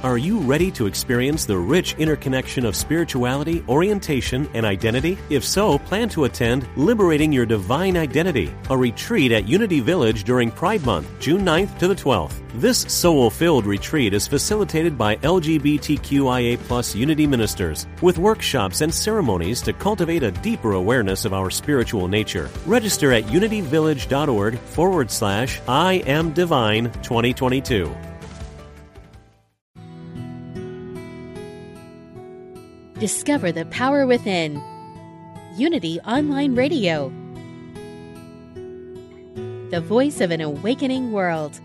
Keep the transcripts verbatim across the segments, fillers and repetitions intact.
Are you ready to experience the rich interconnection of spirituality, orientation, and identity? If so, plan to attend Liberating Your Divine Identity, a retreat at Unity Village during Pride Month, June ninth to the twelfth. This soul-filled retreat is facilitated by L G B T Q I A plus Unity ministers, with workshops and ceremonies to cultivate a deeper awareness of our spiritual nature. Register at unityvillage.org forward slash I am Divine twenty twenty-two. Discover the power within. Unity Online Radio. The voice of an awakening world.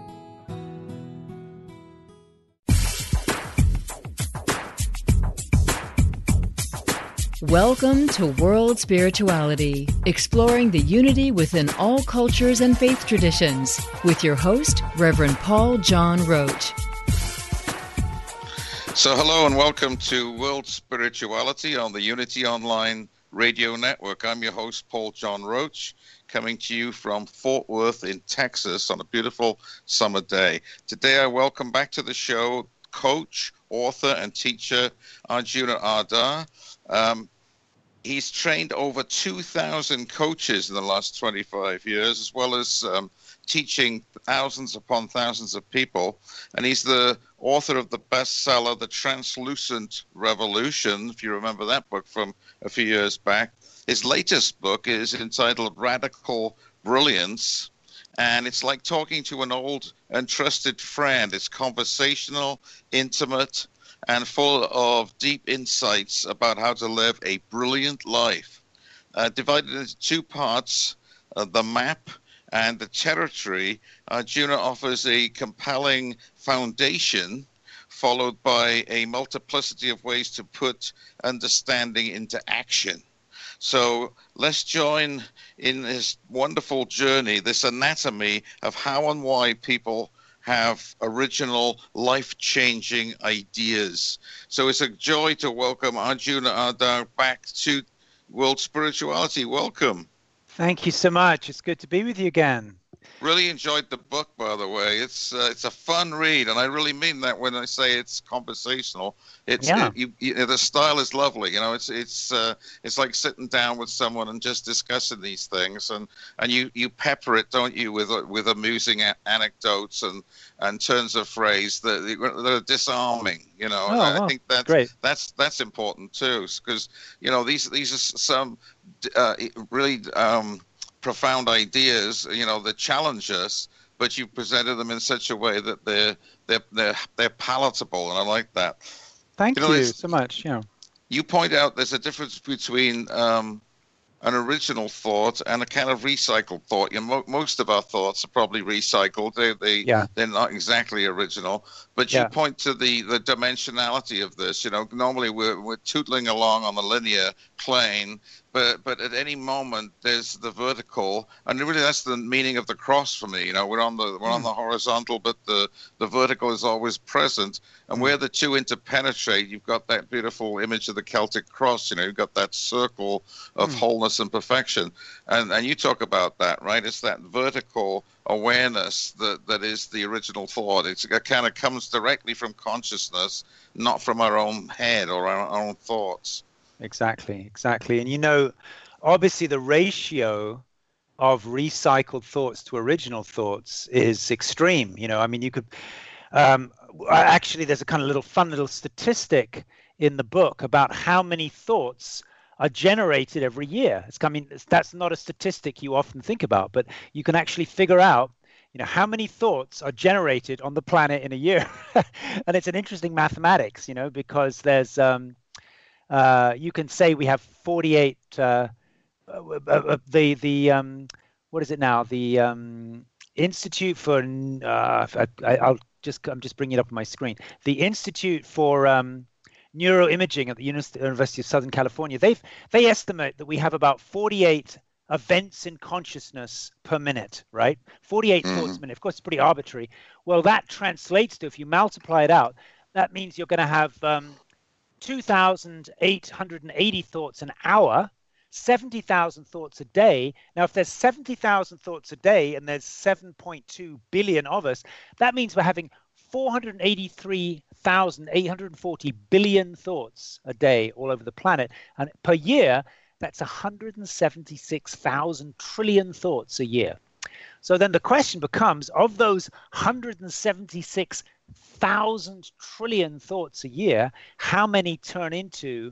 Welcome to World Spirituality, exploring the unity within all cultures and faith traditions, with your host, Reverend Paul John Roach. So hello and welcome to World Spirituality on the Unity Online Radio Network. I'm your host, Paul John Roach, coming to you from Fort Worth in Texas on a beautiful summer day. Today I welcome back to the show coach, author, and teacher Arjuna Ardagh. Um, he's trained over two thousand coaches in the last twenty-five years, as well as um, teaching thousands upon thousands of people. And he's the author of the bestseller, The Translucent Revolution, if you remember that book from a few years back. His latest book is entitled Radical Brilliance, and it's like talking to an old and trusted friend. It's conversational, intimate, and full of deep insights about how to live a brilliant life. Uh, divided into two parts, uh, the map and the territory, Arjuna offers a compelling foundation followed by a multiplicity of ways to put understanding into action. So let's join in this wonderful journey, this anatomy of how and why people have original life-changing ideas. So it's a joy to welcome Arjuna Ardagh back to World Spirituality. Welcome. Thank you so much. It's good to be with you again. Really enjoyed the book, by the way. It's uh, it's a fun read, and I really mean that when I say it's conversational. It's yeah. it, you, you, the style is lovely. You know, it's it's uh, it's like sitting down with someone and just discussing these things, and, and you, you pepper it, don't you, with with amusing a- anecdotes and, and turns of phrase that that are disarming. You know, oh, I wow. think that's Great. that's that's important too, because you know these these are some uh, really. Um, profound ideas, you know, that challenge us, but you presented them in such a way that they're they're they're, they're palatable, and I like that. Thank you, know, you so much. Yeah. You point out there's a difference between um, an original thought and a kind of recycled thought. You know, mo- most of our thoughts are probably recycled. They they yeah. they're not exactly original. But you yeah. point to the, the dimensionality of this. You know, normally we're we're tootling along on the linear plane, but but at any moment there's the vertical, and really that's the meaning of the cross for me. You know, we're on the we're mm. on the horizontal, but the the vertical is always present. And mm. where the two interpenetrate, you've got that beautiful image of the Celtic cross. You know, you've got that circle of mm. wholeness and perfection. And and you talk about that, right? It's that vertical awareness that, that is the original thought. It's, it kind of comes directly from consciousness, not from our own head or our, our own thoughts. Exactly, exactly. And you know, obviously the ratio of recycled thoughts to original thoughts is extreme. You know, I mean, you could um, actually, there's a kind of little fun little statistic in the book about how many thoughts are generated every year. It's, I mean, that's not a statistic you often think about, but you can actually figure out, you know, how many thoughts are generated on the planet in a year. And it's an interesting mathematics, you know, because there's, um, uh, you can say we have forty-eight, uh, uh, uh, the, the um, what is it now? The um, Institute for, uh, I, I'll just, I'm just bringing it up on my screen. The Institute for, um, Neuroimaging at the University of Southern California, they've they estimate that we have about forty-eight events in consciousness per minute, right? forty-eight mm. thoughts a minute. Of course, it's pretty arbitrary. Well, that translates to, if you multiply it out, that means you're going to have um, two thousand eight hundred eighty thoughts an hour, seventy thousand thoughts a day. Now, if there's seventy thousand thoughts a day and there's seven point two billion of us, that means we're having four hundred eighty-three thousand eight hundred forty billion thoughts a day all over the planet. And per year, that's one hundred seventy-six thousand trillion thoughts a year. So then the question becomes, of those one hundred seventy-six thousand trillion thoughts a year, how many turn into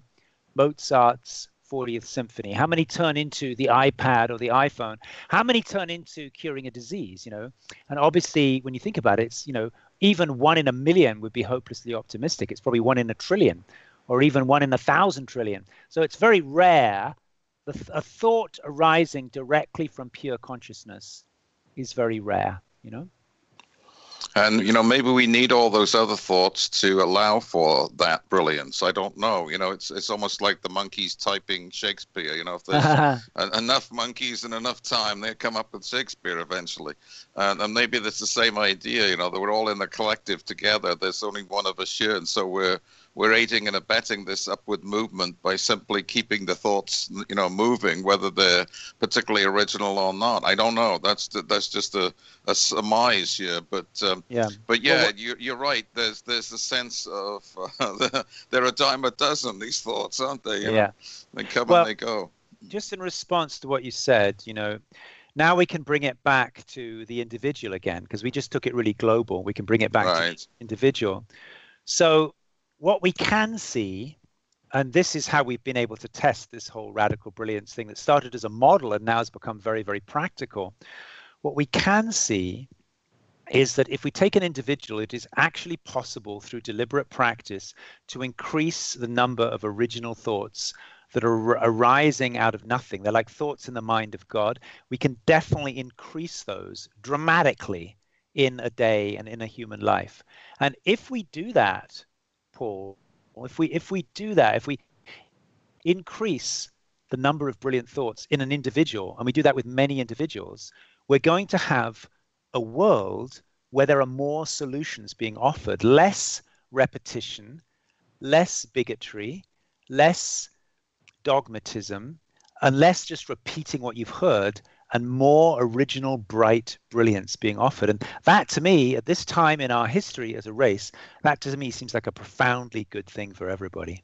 Mozart's fortieth Symphony? How many turn into the iPad or the iPhone? How many turn into curing a disease, you know? And obviously, when you think about it, it's, you know, even one in a million would be hopelessly optimistic. It's probably one in a trillion or even one in a thousand trillion. So it's very rare. The, a thought arising directly from pure consciousness is very rare, you know? And, you know, maybe we need all those other thoughts to allow for that brilliance. I don't know. You know, it's it's almost like the monkeys typing Shakespeare. You know, if there's a, enough monkeys and enough time, they come up with Shakespeare eventually. And, and maybe that's the same idea, you know, that we're all in the collective together. There's only one of us here. And so we're we're aiding and abetting this upward movement by simply keeping the thoughts, you know, moving, whether they're particularly original or not. I don't know. That's that's just a, a surmise here. But um, yeah, but yeah, well, you, you're right. There's there's a sense of uh, they're a dime a dozen, these thoughts, aren't they? You yeah, know? They come well, and they go. Just in response to what you said, you know, now we can bring it back to the individual again, because we just took it really global. We can bring it back right. to the individual. So what we can see, and this is how we've been able to test this whole radical brilliance thing that started as a model and now has become very, very practical. What we can see is that if we take an individual, it is actually possible through deliberate practice to increase the number of original thoughts that are arising out of nothing. They're like thoughts in the mind of God. We can definitely increase those dramatically in a day and in a human life. And if we do that, Paul, if we if we do that, if we increase the number of brilliant thoughts in an individual, and we do that with many individuals, we're going to have a world where there are more solutions being offered, less repetition, less bigotry, less dogmatism, and less just repeating what you've heard, and more original, bright brilliance being offered. And that, to me, at this time in our history as a race, that to me seems like a profoundly good thing for everybody.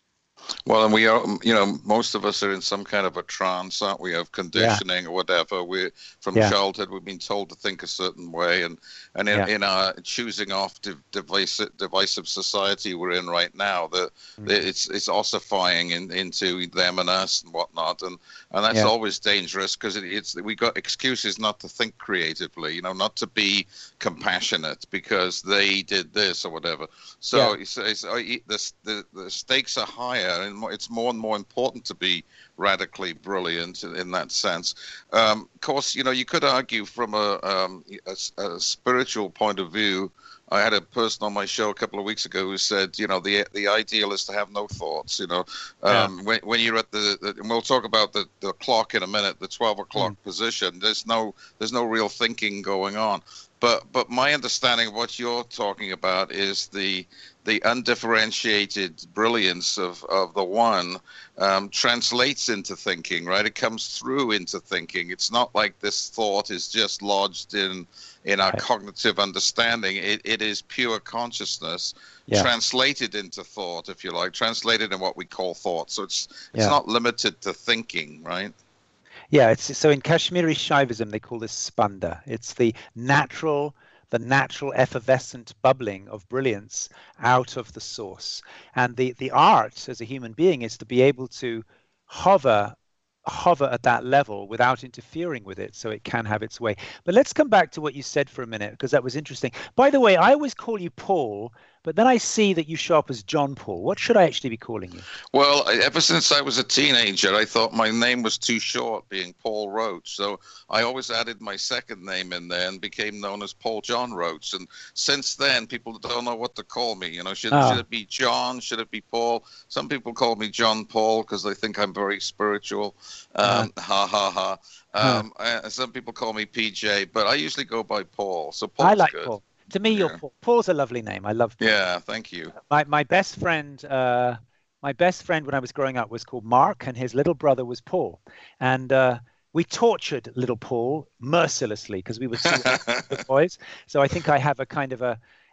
Well, and we are, you know, most of us are in some kind of a trance, aren't we, of conditioning yeah. or whatever. We're from yeah. childhood, we've been told to think a certain way, and and in, yeah. in our choosing off de- divisive, divisive society we're in right now, that mm. it's it's ossifying in, into them and us and whatnot, and and that's yeah. always dangerous, because it, it's we got excuses not to think creatively, you know, not to be compassionate because they did this or whatever. So yeah. it's, it's, the, the the stakes are higher. And it's more and more important to be radically brilliant in, in that sense. Um, of course, you know, you could argue from a, um, a, a spiritual point of view. I had a person on my show a couple of weeks ago who said, you know, the the ideal is to have no thoughts. You know, um, yeah. when when you're at the, the, and we'll talk about the, the clock in a minute, the twelve o'clock mm. position. There's no there's no real thinking going on. But but my understanding of what you're talking about is the the undifferentiated brilliance of, of the one um, translates into thinking, right? It comes through into thinking. It's not like this thought is just lodged in in our right. cognitive understanding. It it is pure consciousness yeah. translated into thought, if you like, translated in what we call thought. So it's it's yeah. not limited to thinking, right? Yeah, it's so in Kashmiri Shaivism they call this spanda. It's the natural, the natural effervescent bubbling of brilliance out of the source. And the the art as a human being is to be able to hover hover at that level without interfering with it, so it can have its way. But let's come back to what you said for a minute, because that was interesting. By the way, I always call you Paul, but then I see that you show up as John Paul. What should I actually be calling you? Well, ever since I was a teenager, I thought my name was too short, being Paul Roach. So I always added my second name in there and became known as Paul John Roach. And since then, people don't know what to call me. You know, should, oh. should it be John? Should it be Paul? Some people call me John Paul because they think I'm very spiritual. Um, uh, ha, ha, ha. Um, huh. uh, some people call me P J, but I usually go by Paul. So Paul's I like good. Paul. To me, yeah. you're Paul. Paul's a lovely name. I love Paul. Yeah, thank you. My my best friend, uh, my best friend when I was growing up was called Mark, and his little brother was Paul. And uh, we tortured little Paul mercilessly because we were two boys. So I think I have a kind of a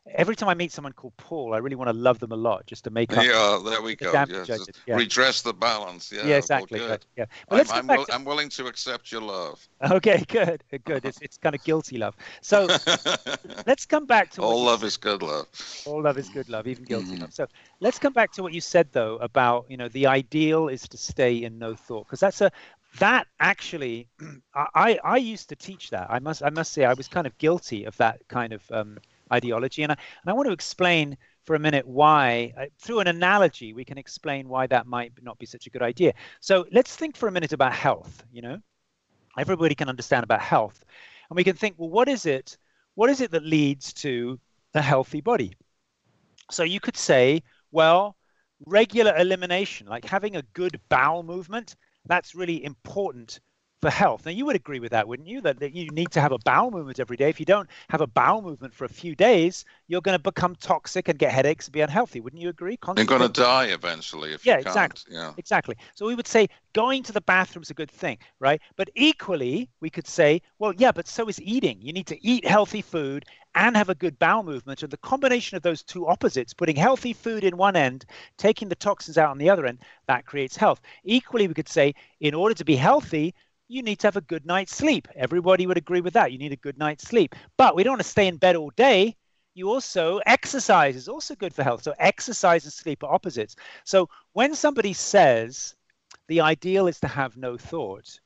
every time I meet someone called Paul, I really want to love them a lot just to make up. Yeah, there we the go. damage Yeah, I did. Yeah. redress the balance. Yeah, Yeah, exactly. Well, Good. good. Yeah. But I'm, let's I'm, back will, to... I'm willing to accept your love. Okay, good, good. It's it's kind of guilty love. So let's come back to all what love you... is good love. All love is good love, even guilty Mm-hmm. love. So let's come back to what you said though about, you know, the ideal is to stay in no thought, because that's a that actually I I used to teach that. I must I must say I was kind of guilty of that kind of um, ideology, and I and I want to explain for a minute why, uh, through an analogy, we can explain why that might not be such a good idea. So let's think for a minute about health. You know, everybody can understand about health, and we can think, well, what is it? What is it that leads to a healthy body? So you could say, well, regular elimination, like having a good bowel movement, that's really important for health. Now, you would agree with that, wouldn't you? That, that you need to have a bowel movement every day. If you don't have a bowel movement for a few days, you're going to become toxic and get headaches and be unhealthy. Wouldn't you agree? You're going to die eventually if yeah, you can't. Exactly. Yeah, exactly. So we would say going to the bathroom is a good thing, right? But equally, we could say, well, yeah, but so is eating. You need to eat healthy food and have a good bowel movement. And the combination of those two opposites, putting healthy food in one end, taking the toxins out on the other end, that creates health. Equally, we could say, in order to be healthy, you need to have a good night's sleep. Everybody would agree with that. You need a good night's sleep. But we don't want to stay in bed all day. You also, exercise is also good for health. So exercise and sleep are opposites. So when somebody says the ideal is to have no thought,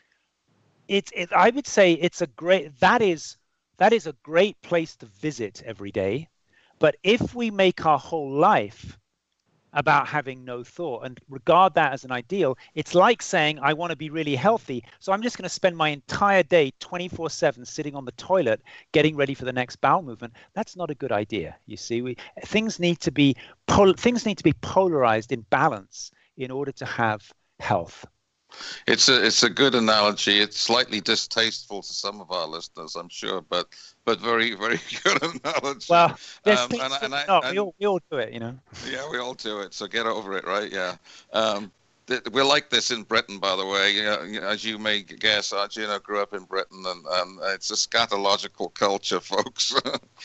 it's, it, I would say it's a great, that is, that is a great place to visit every day. But if we make our whole life about having no thought and regard that as an ideal, it's like saying, I want to be really healthy, so I'm just going to spend my entire day twenty-four seven sitting on the toilet getting ready for the next bowel movement. That's not a good idea. You see, we, things need to be pol- things need to be polarized in balance in order to have health. It's a it's a good analogy. It's slightly distasteful to some of our listeners, I'm sure, but but very very good analogy. Well, there's um, things and, and I, no, and, we all we all do it, you know. Yeah, we all do it. So get over it, right? Yeah. Um, th- we're like this in Britain, by the way. You know, you know, as you may guess, Arjuna grew up in Britain, and, and it's a scatological culture, folks.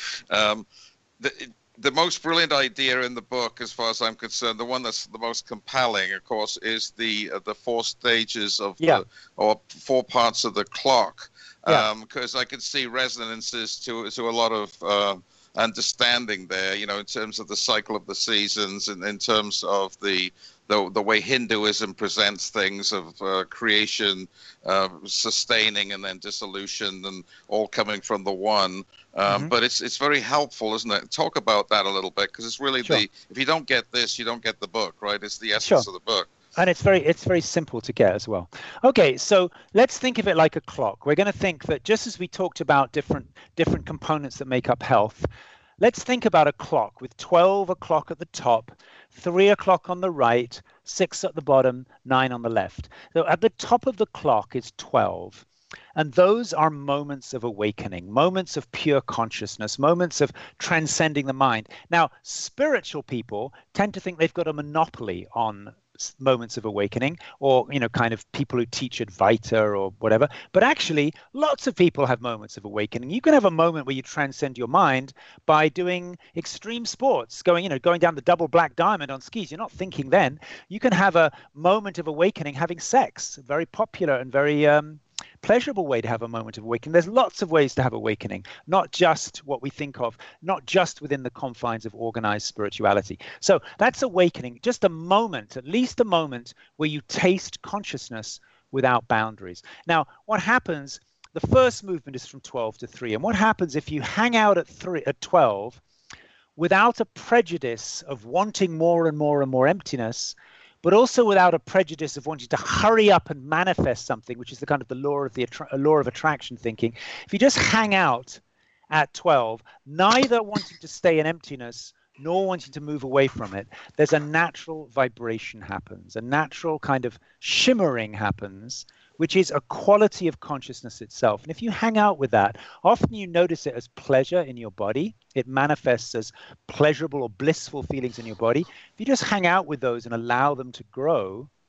um, the, it, The most brilliant idea in the book, as far as I'm concerned, the one that's the most compelling, of course, is the uh, the four stages of yeah. the, or four parts of the clock. Yeah. Because um, I can see resonances to to a lot of uh, understanding there. You know, in terms of the cycle of the seasons, and in terms of the the the way Hinduism presents things of uh, creation, uh, sustaining, and then dissolution, and all coming from the one. Um, mm-hmm. But it's it's very helpful, isn't it? Talk about that a little bit, because it's really sure. the if you don't get this, you don't get the book, right? It's the essence sure. of the book. And it's very it's very simple to get as well. Okay, so let's think of it like a clock. We're going to think that just as we talked about different different components that make up health, let's think about a clock with twelve o'clock at the top, three o'clock on the right, six at the bottom, nine on the left. So at the top of the clock is twelve. And those are moments of awakening, moments of pure consciousness, moments of transcending the mind. Now, spiritual people tend to think they've got a monopoly on moments of awakening, or, you know, kind of people who teach Advaita or whatever. But actually, lots of people have moments of awakening. You can have a moment where you transcend your mind by doing extreme sports, going, you know, going down the double black diamond on skis. You're not thinking then. You can have a moment of awakening having sex, very popular and very um, pleasurable way to have a moment of awakening. There's lots of ways to have awakening, not just what we think of, not just within the confines of organized spirituality. So that's awakening, just a moment, at least a moment where you taste consciousness without boundaries. Now, what happens, the first movement is from twelve to three. And what happens if you hang out at three, at twelve without a prejudice of wanting more and more and more emptiness, but also without a prejudice of wanting to hurry up and manifest something, which is the kind of the law of the attra- law of attraction thinking. If you just hang out at twelve, neither wanting to stay in emptiness nor wanting to move away from it, there's a natural vibration happens, a natural kind of shimmering happens, which is a quality of consciousness itself. And if you hang out with that, often you notice it as pleasure in your body. It manifests as pleasurable or blissful feelings in your body. If you just hang out with those and allow them to grow,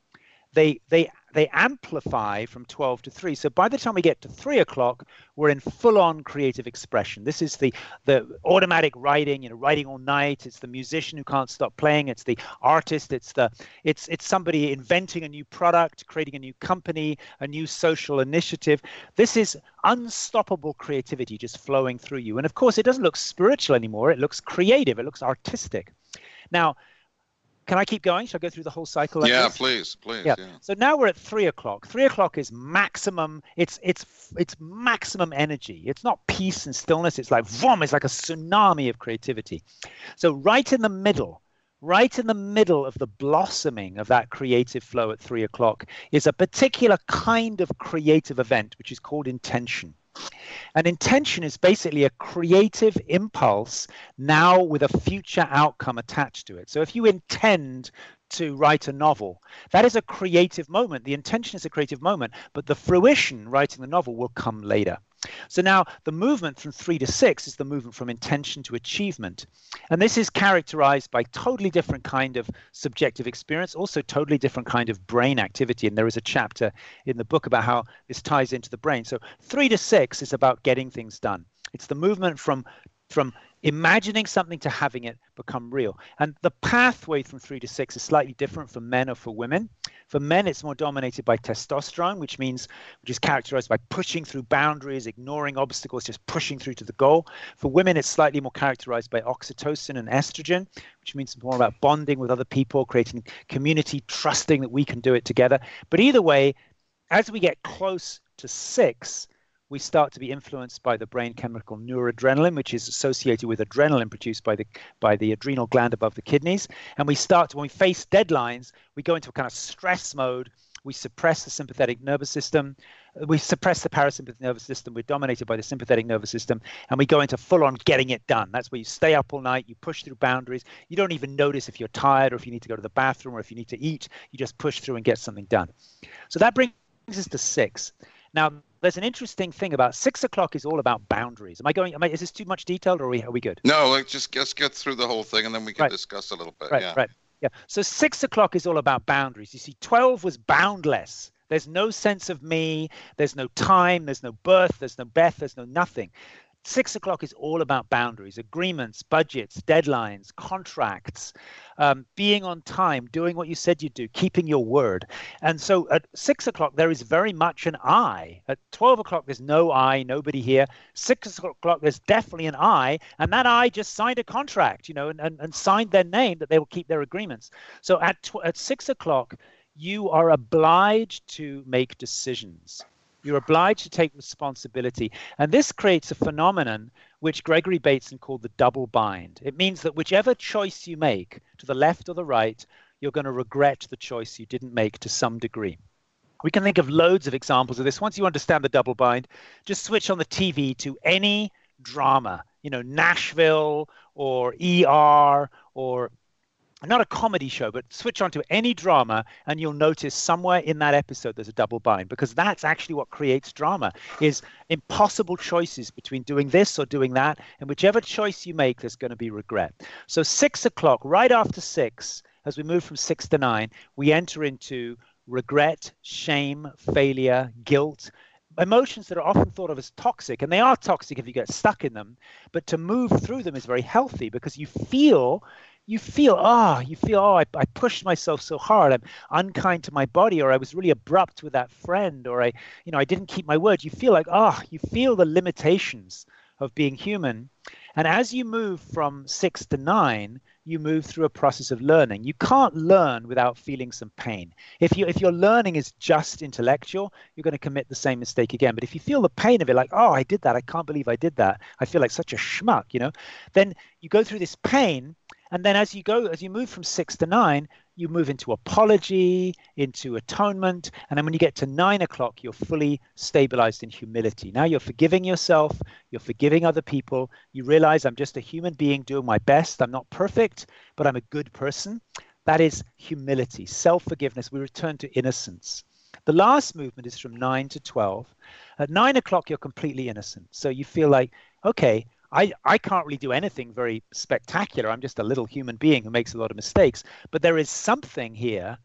they they they amplify from twelve to three. So by the time we get to three o'clock, we're in full-on creative expression. This is the the automatic writing, you know, writing all night. It's the musician who can't stop playing. It's the artist. It's the it's it's somebody inventing a new product, creating a new company, a new social initiative. This is unstoppable creativity just flowing through you. And of course, it doesn't look spiritual anymore. It looks creative. It looks artistic. Now, can I keep going? Shall I go through the whole cycle? Like yeah, this? please, please. Yeah. yeah. So now we're at three o'clock. Three o'clock is maximum. It's it's it's maximum energy. It's not peace and stillness. It's like vom. It's like a tsunami of creativity. So right in the middle, right in the middle of the blossoming of that creative flow at three o'clock is a particular kind of creative event, which is called intention. An intention is basically a creative impulse now with a future outcome attached to it. So if you intend to write a novel, that is a creative moment. The intention is a creative moment, but the fruition, writing the novel, will come later. So now the movement from three to six is the movement from intention to achievement. And this is characterized by totally different kind of subjective experience, also totally different kind of brain activity. And there is a chapter in the book about how this ties into the brain. So three to six is about getting things done. It's the movement from from imagining something to having it become real. And the pathway from three to six is slightly different for men or for women. For men, it's more dominated by testosterone, which means, which is characterized by pushing through boundaries, ignoring obstacles, just pushing through to the goal. For women, it's slightly more characterized by oxytocin and estrogen, which means more about bonding with other people, creating community, trusting that we can do it together. But either way, as we get close to six, we start to be influenced by the brain chemical noradrenaline, which is associated with adrenaline produced by the by the adrenal gland above the kidneys. And we start to, when we face deadlines, we go into a kind of stress mode. We suppress the sympathetic nervous system. We suppress the parasympathetic nervous system. We're dominated by the sympathetic nervous system. And we go into full-on getting it done. That's where you stay up all night. You push through boundaries. You don't even notice if you're tired or if you need to go to the bathroom or if you need to eat. You just push through and get something done. So that brings us to six. Now, there's an interesting thing about six o'clock is all about boundaries. Am I going, am I, is this too much detailed or are we, are we good? No, let's just let's get through the whole thing and then we can right. discuss a little bit. Right, yeah. right. Yeah. So six o'clock is all about boundaries. You see, twelve was boundless. There's no sense of me. There's no time. There's no birth. There's no Beth. There's no nothing. Six o'clock is all about boundaries, agreements, budgets, deadlines, contracts, um, being on time, doing what you said you'd do, keeping your word. And so at six o'clock, there is very much an I. At twelve o'clock, there's no I, nobody here. Six o'clock, there's definitely an I. And that I just signed a contract, you know, and, and, and signed their name that they will keep their agreements. So at, tw- at six o'clock, you are obliged to make decisions. You're obliged to take responsibility. And this creates a phenomenon which Gregory Bateson called the double bind. It means that whichever choice you make, to the left or the right, you're going to regret the choice you didn't make to some degree. We can think of loads of examples of this. Once you understand the double bind, just switch on the T V to any drama, you know, Nashville or E R or not a comedy show, but switch on to any drama and you'll notice somewhere in that episode there's a double bind, because that's actually what creates drama, is impossible choices between doing this or doing that. And whichever choice you make, there's going to be regret. So six o'clock, right after six, as we move from six to nine, we enter into regret, shame, failure, guilt, emotions that are often thought of as toxic. And they are toxic if you get stuck in them. But to move through them is very healthy, because you feel You feel, ah, oh, you feel, oh, I, I pushed myself so hard. I'm unkind to my body, or I was really abrupt with that friend, or I, you know, I didn't keep my word. You feel like, ah, oh, you feel the limitations of being human. And as you move from six to nine, you move through a process of learning. You can't learn without feeling some pain. If you if your learning is just intellectual, you're going to commit the same mistake again. But if you feel the pain of it, like, oh, I did that. I can't believe I did that. I feel like such a schmuck, you know, then you go through this pain. And then as you go, as you move from six to nine, you move into apology, into atonement. And then when you get to nine o'clock, you're fully stabilized in humility. Now you're forgiving yourself. You're forgiving other people. You realize I'm just a human being doing my best. I'm not perfect, but I'm a good person. That is humility, self-forgiveness. We return to innocence. The last movement is from nine to twelve. At nine o'clock, you're completely innocent. So you feel like, okay, I, I can't really do anything very spectacular. I'm just a little human being who makes a lot of mistakes. But there is something here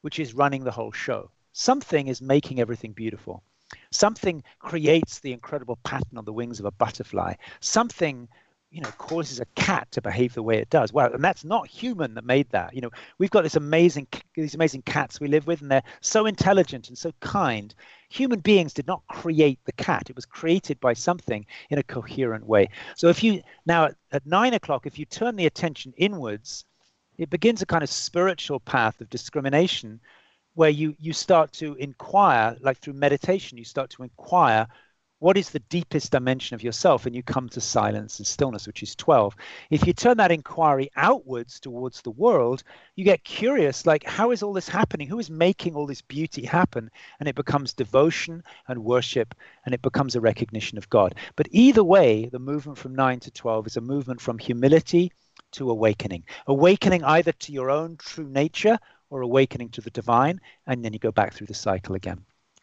which is running the whole show. Something is making everything beautiful. Something creates the incredible pattern on the wings of a butterfly. Something, you know, causes a cat to behave the way it does. Well, and that's not human that made that. You know, we've got this amazing, these amazing cats we live with, and they're so intelligent and so kind. Human beings did not create the cat. It was created by something in a coherent way. So if you, now at, at nine o'clock, if you turn the attention inwards, it begins a kind of spiritual path of discrimination where you, you start to inquire, like through meditation, you start to inquire what is the deepest dimension of yourself, and you come to silence and stillness, which is twelve. If you turn that inquiry outwards towards the world, you get curious, like, how is all this happening? Who is making all this beauty happen? And it becomes devotion and worship, and it becomes a recognition of God. But either way, the movement from nine to twelve is a movement from humility to awakening. Awakening either to your own true nature or awakening to the divine, and then you go back through the cycle again.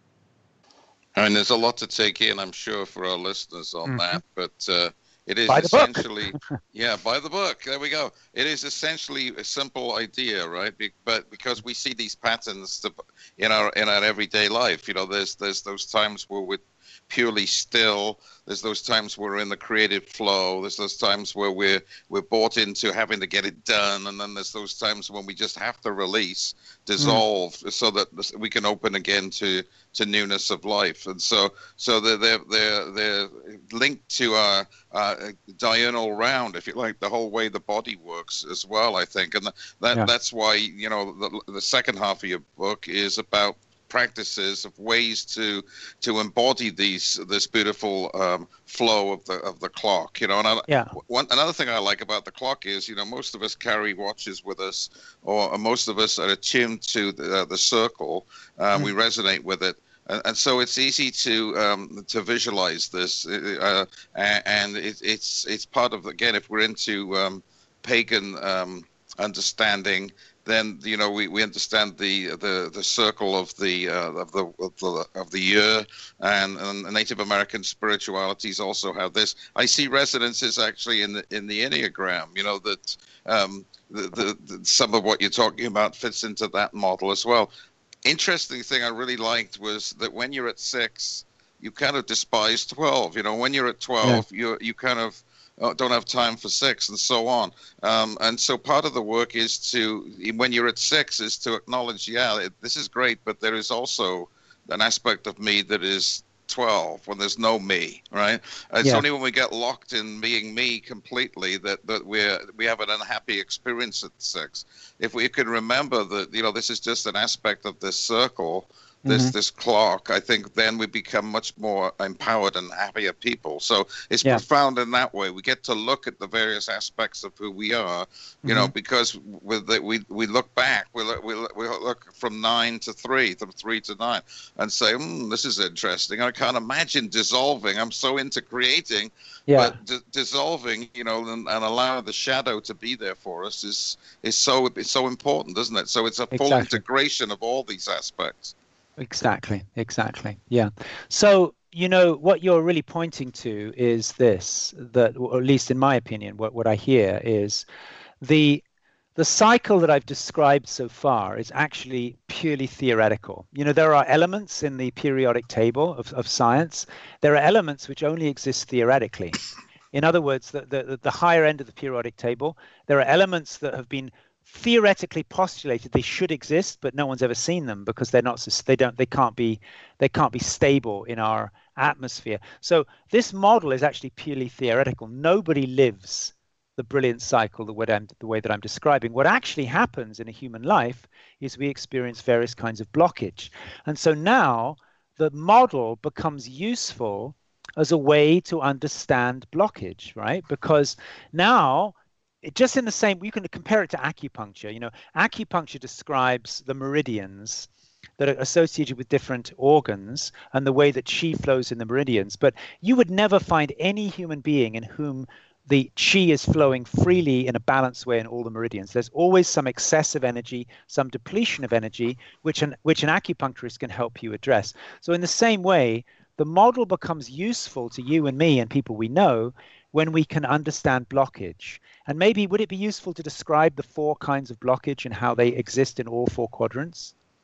And there's a lot to take in, I'm sure, for our listeners on mm-hmm. that, but uh, it is by the essentially, yeah, by the book. There we go. It is essentially a simple idea, right? Be- but because we see these patterns to, in our in our everyday life, you know, there's there's those times where we're purely still. There's those times where we're in the creative flow. There's those times where we're we're bought into having to get it done, and then there's those times when we just have to release, dissolve, mm. so that we can open again to, to newness of life. And so so they're they're they're, they're linked to our uh, diurnal round, if you like, the whole way the body works as well, I think, and that yeah. that's why, you know, the, the second half of your book is about practices of ways to to embody these this beautiful um, flow of the of the clock, you know. And I, yeah. one another thing I like about the clock is, you know, most of us carry watches with us, or, or most of us are attuned to the, uh, the circle. Um, mm. We resonate with it, and, and so it's easy to um, to visualize this, uh, and it, it's it's part of, again, if we're into um, pagan um, understanding, then, you know, we, we understand the the the circle of the uh, of the of the of the year, and, and Native American spiritualities also have this. I see resonances actually in the in the Enneagram. You know, that um, the, the, the some of what you're talking about fits into that model as well. Interesting thing I really liked was that when you're at six, you kind of despise twelve. You know, when you're at twelve, yeah. you you kind of don't have time for six, and so on. Um, and so part of the work is to, when you're at six, is to acknowledge, yeah, it, this is great, but there is also an aspect of me that is twelve, when there's no me, right? It's yeah. only when we get locked in being me completely that, that we're, we have an unhappy experience at six. If we could remember that, you know, this is just an aspect of this circle, this mm-hmm. this clock, I think then we become much more empowered and happier people. So it's yeah. profound in that way. We get to look at the various aspects of who we are, you mm-hmm. know, because with the, we we look back, we look, we look, we look from nine to three, from three to nine, and say, hmm, this is interesting. I can't imagine dissolving. I'm so into creating, yeah. but d- dissolving, you know, and, and allowing the shadow to be there for us is is so it's so important, isn't it? So it's a full exactly. integration of all these aspects. Exactly, exactly. Yeah. So, you know, what you're really pointing to is this, that, or at least in my opinion, what, what I hear is the the cycle that I've described so far is actually purely theoretical. You know, there are elements in the periodic table of, of science. There are elements which only exist theoretically. In other words, the, the, the higher end of the periodic table, there are elements that have been theoretically postulated they should exist, but no one's ever seen them because they're not they don't they can't be they can't be stable in our atmosphere. So this model is actually purely theoretical. Nobody lives the brilliant cycle the way I'm the way that I'm describing. What actually happens in a human life is we experience various kinds of blockage, and so now the model becomes useful as a way to understand blockage, right? Because now, it, just in the same, you can compare it to acupuncture. You know, acupuncture describes the meridians that are associated with different organs and the way that chi flows in the meridians. But you would never find any human being in whom the chi is flowing freely in a balanced way in all the meridians. There's always some excessive energy, some depletion of energy, which an, which an acupuncturist can help you address. So in the same way, the model becomes useful to you and me and people we know when we can understand blockage. And maybe would it be useful to describe the four kinds of blockage and how they exist in all four quadrants?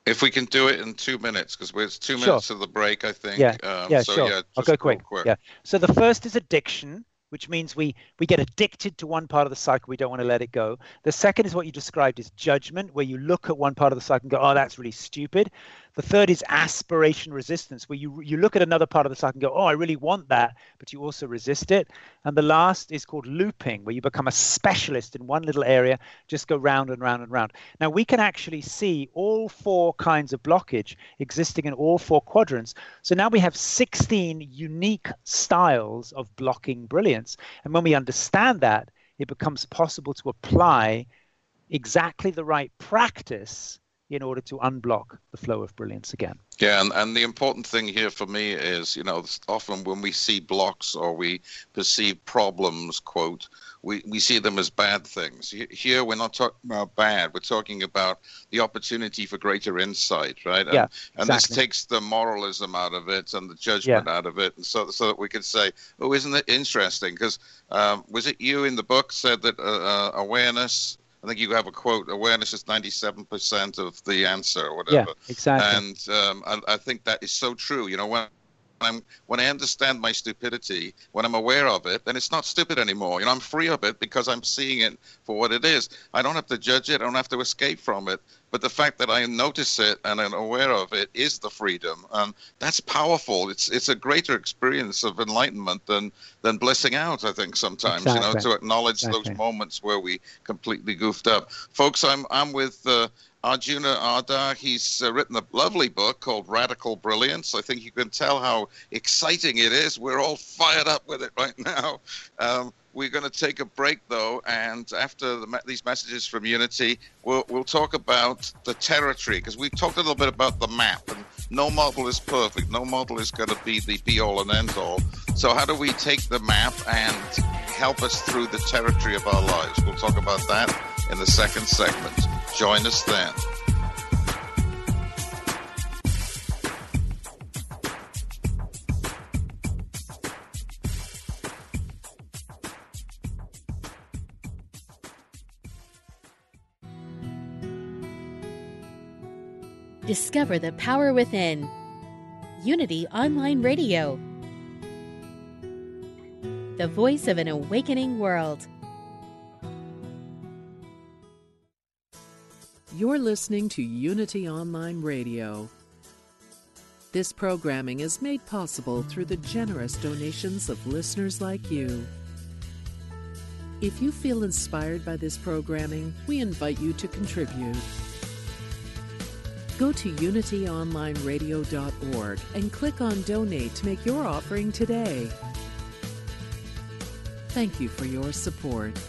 If we can do it in two minutes, because it's two Sure. minutes of the break, I think. Yeah, Um, yeah, so, sure. yeah, I'll just go real quick. quick. Yeah. So the first is addiction, which means we we get addicted to one part of the cycle. We don't want to let it go. The second is what you described as judgment, where you look at one part of the cycle and go, oh, that's really stupid. The third is aspiration resistance, where you you look at another part of the cycle and go, oh, I really want that, but you also resist it. And the last is called looping, where you become a specialist in one little area, just go round and round and round. Now, we can actually see all four kinds of blockage existing in all four quadrants. So now we have sixteen unique styles of blocking brilliance. And when we understand that, it becomes possible to apply exactly the right practice in order to unblock the flow of brilliance again. Yeah, and, and the important thing here for me is, you know, often when we see blocks or we perceive problems, quote, we, we see them as bad things. Here, we're not talking about bad. We're talking about the opportunity for greater insight, right? And, yeah, and exactly. this takes the moralism out of it and the judgment yeah. out of it, and so, so that we can say, oh, isn't it interesting? Because um, was it you in the book said that uh, uh, awareness... I think you have a quote, awareness is ninety-seven percent of the answer or whatever. Yeah, exactly. And um, I, I think that is so true. You know, when I'm when I understand my stupidity, when I'm aware of it, then it's not stupid anymore. You know, I'm free of it because I'm seeing it for what it is. I don't have to judge it. I don't have to escape from it. But the fact that I notice it and I'm aware of it is the freedom. Um, that's powerful. It's it's a greater experience of enlightenment than than blissing out, I think, sometimes, exactly. you know, to acknowledge exactly. those moments where we completely goofed up. Folks, I'm I'm with uh, Arjuna Ardagh. He's uh, written a lovely book called Radical Brilliance. I think you can tell how exciting it is. We're all fired up with it right now. Um, We're going to take a break, though, and after the, these messages from Unity, we'll, we'll talk about the territory, because we talked a little bit about the map, and no model is perfect. No model is going to be the be-all and end-all. So how do we take the map and help us through the territory of our lives? We'll talk about that in the second segment. Join us then. Discover the power within. Unity Online Radio. The voice of an awakening world. You're listening to Unity Online Radio. This programming is made possible through the generous donations of listeners like you. If you feel inspired by this programming, we invite you to contribute. Go to unity online radio dot org and click on Donate to make your offering today. Thank you for your support.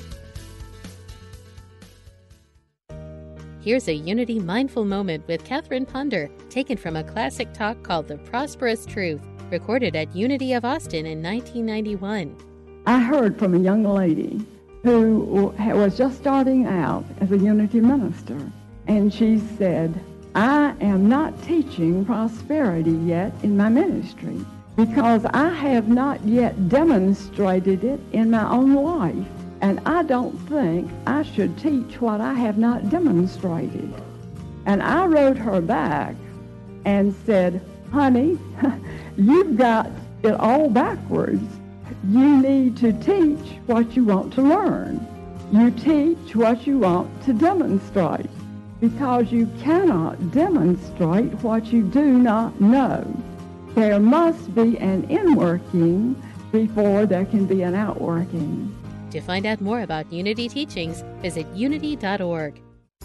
Here's a Unity Mindful Moment with Catherine Ponder, taken from a classic talk called The Prosperous Truth, recorded at Unity of Austin in nineteen ninety-one. I heard from a young lady who was just starting out as a Unity minister, and she said, I am not teaching prosperity yet in my ministry because I have not yet demonstrated it in my own life. And I don't think I should teach what I have not demonstrated. And I wrote her back and said, honey, you've got it all backwards. You need to teach what you want to learn. You teach what you want to demonstrate, because you cannot demonstrate what you do not know. There must be an inworking before there can be an outworking. To find out more about Unity teachings, visit unity dot org.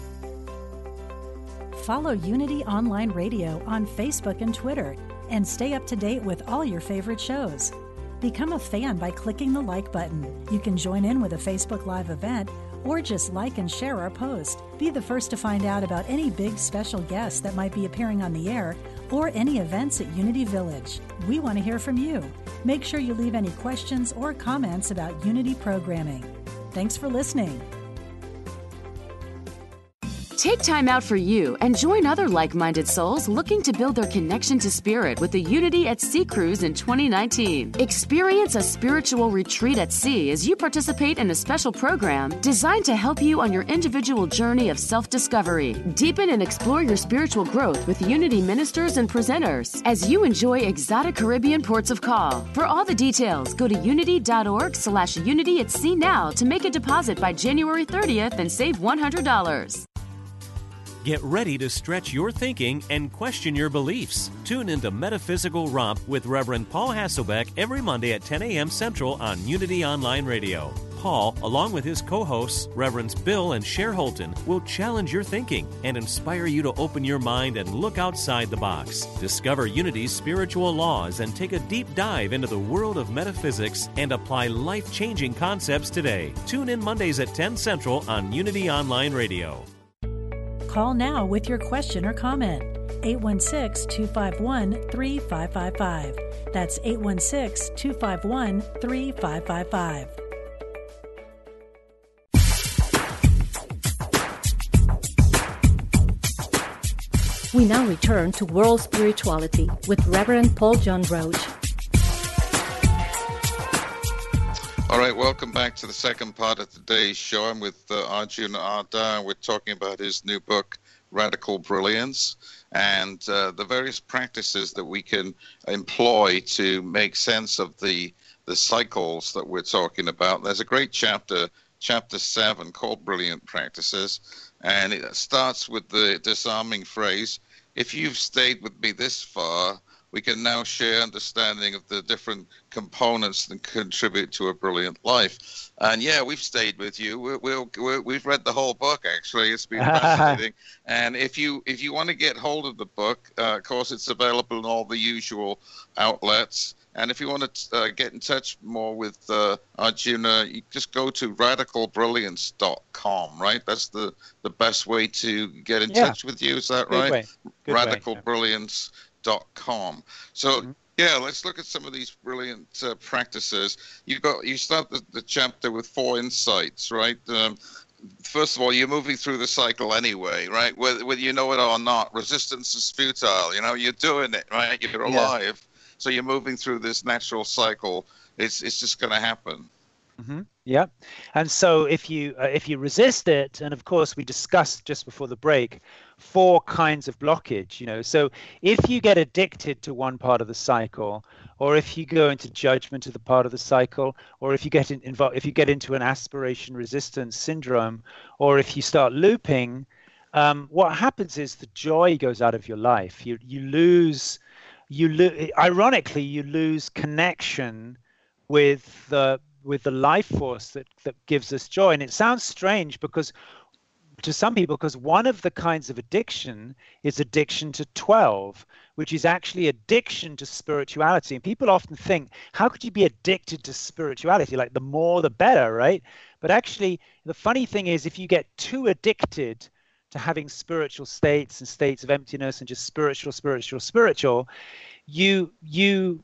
Follow Unity Online Radio on Facebook and Twitter, and stay up to date with all your favorite shows. Become a fan by clicking the like button. You can join in with a Facebook Live event, or just like and share our post. Be the first to find out about any big special guests that might be appearing on the air, or any events at Unity Village. We want to hear from you. Make sure you leave any questions or comments about Unity programming. Thanks for listening. Take time out for you and join other like-minded souls looking to build their connection to spirit with the Unity at Sea Cruise in twenty nineteen. Experience a spiritual retreat at sea as you participate in a special program designed to help you on your individual journey of self-discovery. Deepen and explore your spiritual growth with Unity ministers and presenters as you enjoy exotic Caribbean ports of call. For all the details, go to unity.org slash unity at sea now to make a deposit by January thirtieth and save one hundred dollars. Get ready to stretch your thinking and question your beliefs. Tune into Metaphysical Romp with Reverend Paul Hasselbeck every Monday at ten a.m. Central on Unity Online Radio. Paul, along with his co-hosts, Reverends Bill and Cher Holton, will challenge your thinking and inspire you to open your mind and look outside the box. Discover Unity's spiritual laws and take a deep dive into the world of metaphysics and apply life-changing concepts today. Tune in Mondays at ten Central on Unity Online Radio. Call now with your question or comment. eight one six, two five one, three five five five. That's eight one six, two five one, three five five five. We now return to World Spirituality with Reverend Paul John Roach. All right, welcome back to the second part of today's show. I'm with uh, Arjuna Ardagh, and we're talking about his new book, Radical Brilliance, and uh, the various practices that we can employ to make sense of the the cycles that we're talking about. There's a great chapter, chapter seven, called Brilliant Practices, and it starts with the disarming phrase, if you've stayed with me this far, we can now share understanding of the different components that contribute to a brilliant life. And yeah, we've stayed with you. We're, we're, we're, we've read the whole book, actually. It's been fascinating. And if you if you want to get hold of the book, uh, of course, it's available in all the usual outlets. And if you want to uh, get in touch more with uh, Arjuna, you just go to radical brilliance dot com, right? That's the, the best way to get in yeah. touch with you. Is that Good right? radical Yeah. brilliance dot com. So mm-hmm. yeah, let's look at some of these brilliant uh, practices. You got you start the, the chapter with four insights, right? Um, first of all, you're moving through the cycle anyway, right? Whether, whether you know it or not, resistance is futile. You know, you're doing it, right? You're alive, yeah. So you're moving through this natural cycle. It's it's just going to happen. Mm-hmm. Yeah, and so if you uh, if you resist it, and of course we discussed just before the break, four kinds of blockage. You know, so if you get addicted to one part of the cycle, or if you go into judgment of the part of the cycle, or if you get in, involved, if you get into an aspiration resistance syndrome, or if you start looping, um, what happens is the joy goes out of your life. You you lose, you lo- ironically you lose connection with the with the life force that, that gives us joy. And it sounds strange because to some people, because one of the kinds of addiction is addiction to twelve, which is actually addiction to spirituality. And people often think, how could you be addicted to spirituality? Like the more, the better, right? But actually, the funny thing is, if you get too addicted to having spiritual states and states of emptiness and just spiritual, spiritual, spiritual, you, you,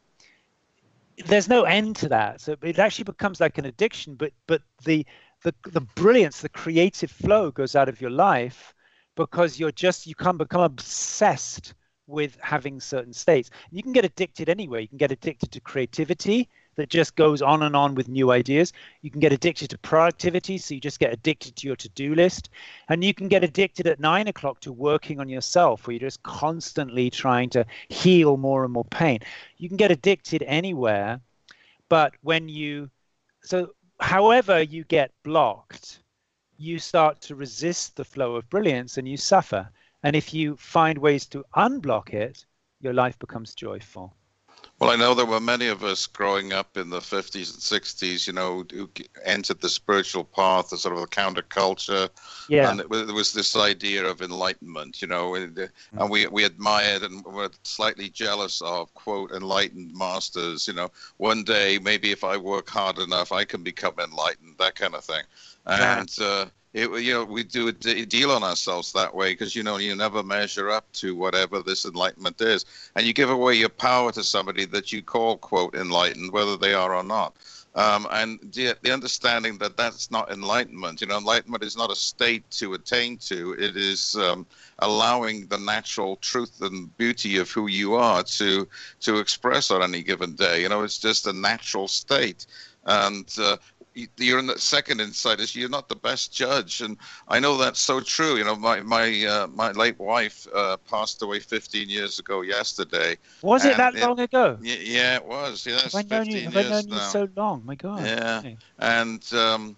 there's no end to that. So it actually becomes like an addiction, but but the the the brilliance, the creative flow goes out of your life because you're just you can become obsessed with having certain states. And you can get addicted anyway. You can get addicted to creativity that just goes on and on with new ideas. You can get addicted to productivity, so you just get addicted to your to-do list. And you can get addicted at nine o'clock to working on yourself, where you're just constantly trying to heal more and more pain. You can get addicted anywhere, but when you, so however you get blocked, you start to resist the flow of brilliance and you suffer. And if you find ways to unblock it, your life becomes joyful. Well, I know there were many of us growing up in the fifties and sixties, you know, who entered the spiritual path as sort of a counterculture. Yeah. And it was, there was this idea of enlightenment, you know, and, mm-hmm. and we we admired and were slightly jealous of, quote, enlightened masters. You know, one day, maybe if I work hard enough, I can become enlightened, that kind of thing. And, yeah. uh, It, you know, we do a deal on ourselves that way because, you know, you never measure up to whatever this enlightenment is. And you give away your power to somebody that you call, quote, enlightened, whether they are or not. Um, and the, the understanding that that's not enlightenment. You know, enlightenment is not a state to attain to. It is um, allowing the natural truth and beauty of who you are to to express on any given day. You know, it's just a natural state. And uh, you're in the second insight is you're not the best judge, and I know that's so true. You know, my my uh, my late wife uh, passed away fifteen years ago yesterday. Was it that long ago? Yeah, it was. Yeah, that's have I known you, fifteen have years I known you now. so long? My God. Yeah, Okay. and um,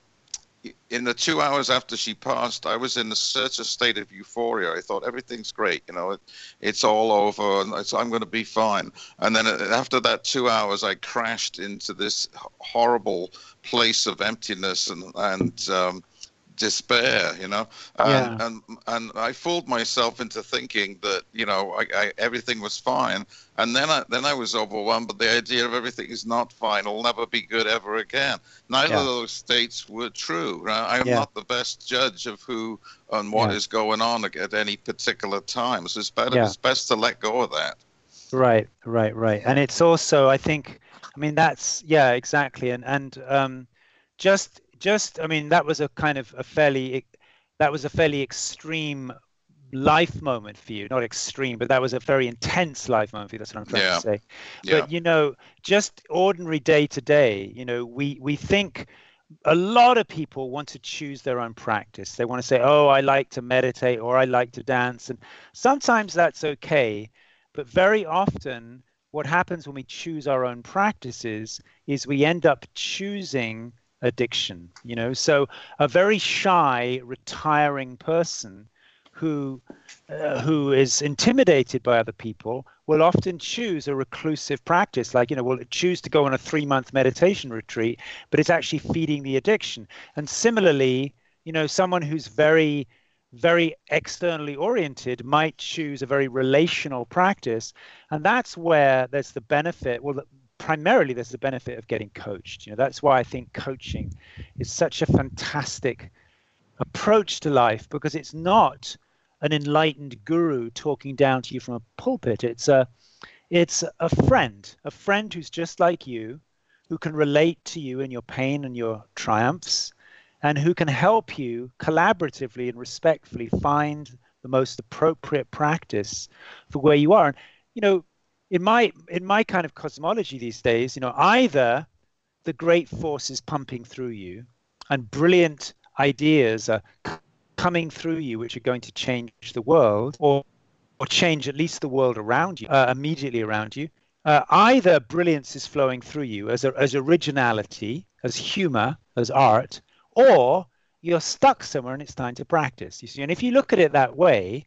in the two hours after she passed, I was in such a state of euphoria. I thought everything's great. You know, it, it's all over, and it's, I'm going to be fine. And then after that two hours, I crashed into this horrible place of emptiness and and um, despair. You know, and, Yeah. and and I fooled myself into thinking that you know I, I everything was fine. And then I then I was overwhelmed by the idea of everything is not fine. It'll never be good ever again. Neither Yeah. of those states were true. Right? I am Yeah. not the best judge of who and what Yeah. is going on at any particular time. So it's better. Yeah. It's best to let go of that. Right, right, right. And it's also, I think, I mean, that's, yeah, exactly. And, and um, just, just, I mean, that was a kind of a fairly, that was a fairly extreme life moment for you. Not extreme, but that was a very intense life moment for you. That's what I'm trying Yeah. to say. Yeah. But, you know, just ordinary day to day, you know, we, we think a lot of people want to choose their own practice. They want to say, oh, I like to meditate or I like to dance. And sometimes that's okay. But very often what happens when we choose our own practices is we end up choosing addiction, you know. So a very shy, retiring person who uh, who is intimidated by other people will often choose a reclusive practice, like, you know, will choose to go on a three-month meditation retreat, but it's actually feeding the addiction. And similarly, you know, someone who's very very externally oriented might choose a very relational practice, and that's where there's the benefit. Well, primarily there's the benefit of getting coached. You know, that's why I think coaching is such a fantastic approach to life, because it's not an enlightened guru talking down to you from a pulpit. It's a it's a friend, a friend who's just like you, who can relate to you in your pain and your triumphs, and who can help you collaboratively and respectfully find the most appropriate practice for where you are. And, you know, in my in my kind of cosmology these days, you know, either the great force is pumping through you and brilliant ideas are coming through you which are going to change the world, or or change at least the world around you, uh, immediately around you. Uh, either brilliance is flowing through you as a, as originality, as humor, as art, or you're stuck somewhere and it's time to practice. You see, and if you look at it that way,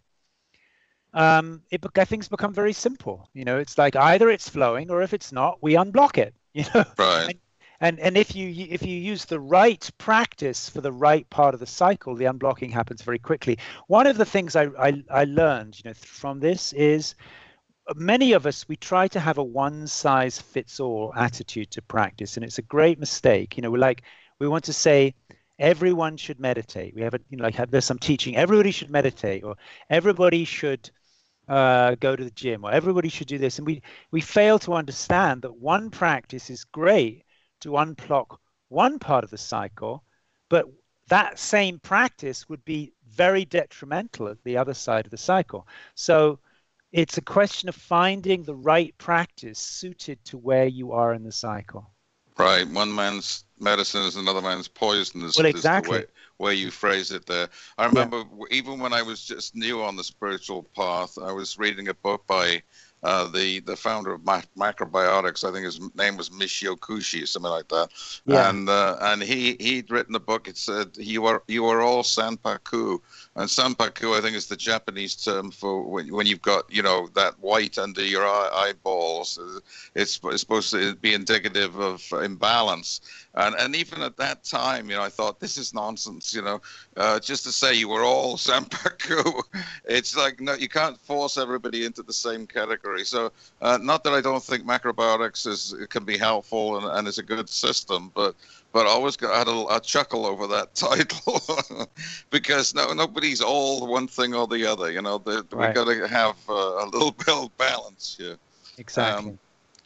um, it things become very simple. You know, it's like either it's flowing, or if it's not, we unblock it. You know, Right. and, and and if you if you use the right practice for the right part of the cycle, the unblocking happens very quickly. One of the things I I, I learned, you know, from this is, many of us, we try to have a one-size-fits-all attitude to practice, and it's a great mistake. You know, we're like, we want to say everyone should meditate. We have a, you know, like have, there's some teaching, everybody should meditate, or everybody should uh, go to the gym, or everybody should do this. And we, we fail to understand that one practice is great to unblock one part of the cycle, but that same practice would be very detrimental at the other side of the cycle. So it's a question of finding the right practice suited to where you are in the cycle. Right. One man's medicine is another man's poison, is, Well, is the exactly. way, way you phrase it there. I remember w even when I was just new on the spiritual path, I was reading a book by uh, the, the founder of Ma Macrobiotics. I think his name was Michio Kushi or something like that. Yeah. And uh, and he, he'd written a book. It said, you are, you are all Sanpaku. And Sanpaku, I think, is the Japanese term for when, when you've got, you know, that white under your eye, eyeballs. It's, it's supposed to be indicative of imbalance. And and even at that time, you know, I thought, this is nonsense, you know, uh, just to say you were all Sanpaku. It's like, no, you can't force everybody into the same category. So uh, not that I don't think macrobiotics is, it can be helpful and, and is a good system, but but I always got, had a, a chuckle over that title because no, nobody's all one thing or the other. You know, the, Right. we got to have uh, a little bit of balance here. Exactly. Um,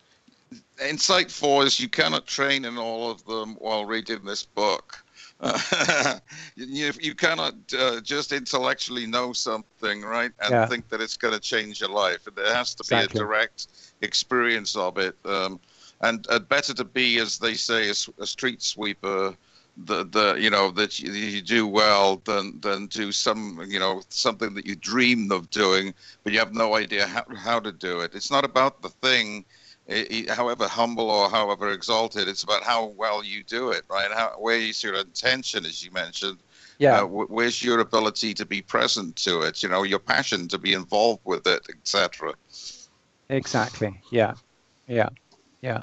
insight four is you cannot train in all of them while reading this book. Uh, you, you cannot uh, just intellectually know something, right, and yeah. think that it's going to change your life. There has to Exactly. be a direct experience of it. Um, and uh, better to be, as they say, a, a street sweeper, the the you know that you, you do well than than do some you know something that you dreamed of doing, but you have no idea how how to do it. It's not about the thing, it, it, however humble or however exalted. It's about how well you do it, right? How where is your intention, as you mentioned? Yeah. Uh, wh- where's your ability to be present to it? You know, your passion to be involved with it, et cetera. Exactly. Yeah. Yeah. Yeah.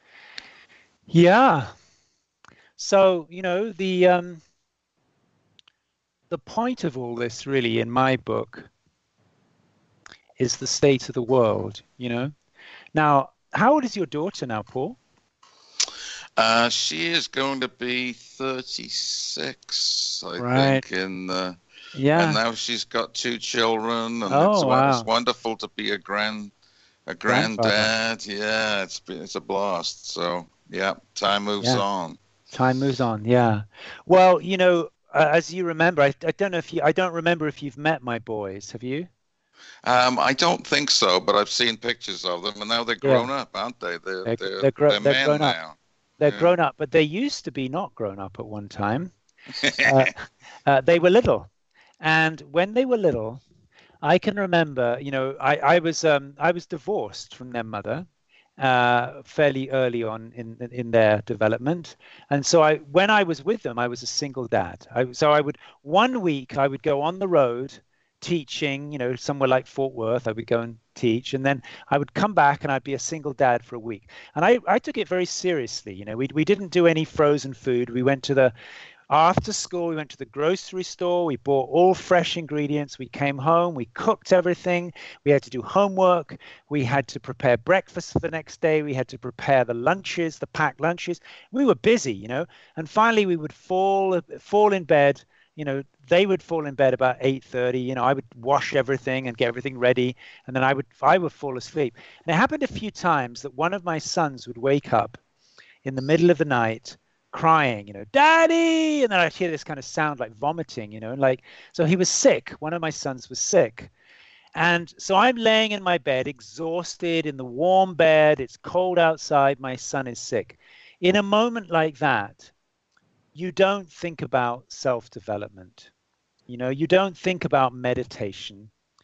Yeah. So, you know, the um, the point of all this really in my book is the state of the world, you know. Now, how old is your daughter now, Paul? Uh, she is going to be thirty-six, I right. think, in the, yeah. and now she's got two children, and oh, it's, wow. it's wonderful to be a grand, a granddad. Yeah, it's it's a blast. So yeah, time moves yeah. on. Time moves on. Yeah. Well, you know, uh, as you remember, I, I don't know if you, I don't remember if you've met my boys. Have you? Um, I don't think so, but I've seen pictures of them, and now they're grown yeah. up, aren't they? They're they're, they're, they're, gro- they're, they're men grown up. now. They're yeah. grown up, but they used to be not grown up at one time. uh, uh, they were little, and when they were little, I can remember. You know, I I was um I was divorced from their mother. Uh, fairly early on in, in in their development, and so I when I was with them, I was a single dad. I, so I would one week I would go on the road teaching, you know, somewhere like Fort Worth. I would go and teach, and then I would come back and I'd be a single dad for a week. And I I took it very seriously. You know, we we didn't do any frozen food. We went to the After school, we went to the grocery store. We bought all fresh ingredients. We came home. We cooked everything. We had to do homework. We had to prepare breakfast for the next day. We had to prepare the lunches, the packed lunches. We were busy, you know. And finally, we would fall fall in bed. You know, they would fall in bed about eight thirty. You know, I would wash everything and get everything ready, and then I would I would fall asleep. And it happened a few times that one of my sons would wake up in the middle of the night, crying, you know, Daddy, and then I'd hear this kind of sound like vomiting, you know, and like, so he was sick. One of my sons was sick. And so I'm laying in my bed, exhausted in the warm bed. It's cold outside. My son is sick. In a moment like that, you don't think about self-development. You know, you don't think about meditation.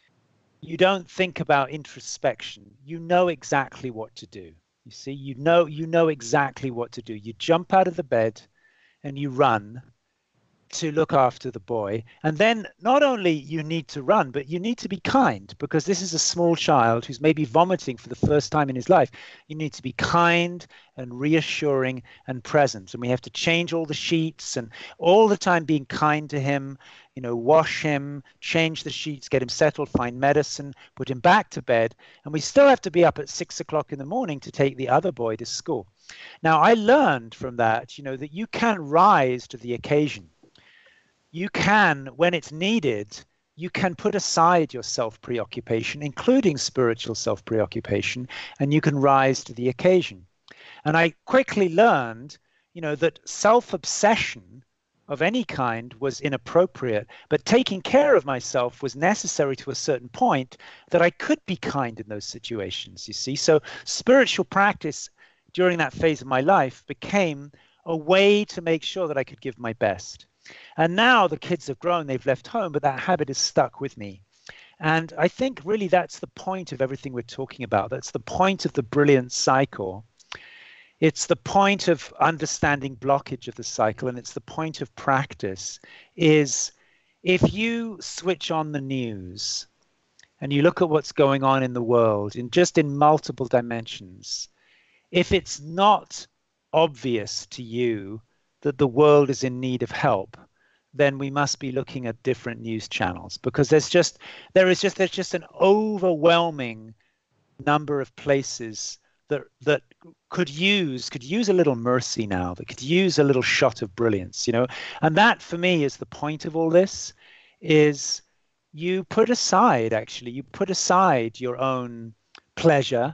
You don't think about introspection. You know exactly what to do. You see, you know, you know exactly what to do. You jump out of the bed and you run to look after the boy. And then not only you need to run, but you need to be kind, because this is a small child who's maybe vomiting for the first time in his life. You need to be kind and reassuring and present. And we have to change all the sheets and all the time being kind to him, you know, wash him, change the sheets, get him settled, find medicine, put him back to bed. And we still have to be up at six o'clock in the morning to take the other boy to school. Now, I learned from that, you know, that you can rise to the occasion. You can, when it's needed, you can put aside your self-preoccupation, including spiritual self-preoccupation, and you can rise to the occasion. And I quickly learned, you know, that self-obsession of any kind was inappropriate, but taking care of myself was necessary to a certain point, that I could be kind in those situations, you see. So spiritual practice during that phase of my life became a way to make sure that I could give my best. And now the kids have grown, they've left home, but that habit is stuck with me. And I think really that's the point of everything we're talking about. That's the point of the brilliant cycle. It's the point of understanding blockage of the cycle, and it's the point of practice, is if you switch on the news and you look at what's going on in the world in just in multiple dimensions, if it's not obvious to you that the world is in need of help, then we must be looking at different news channels, because there's just there is just there's just an overwhelming number of places that that could use could use a little mercy now, that could use a little shot of brilliance, you know. And that for me is the point of all this, is you put aside actually you put aside your own pleasure,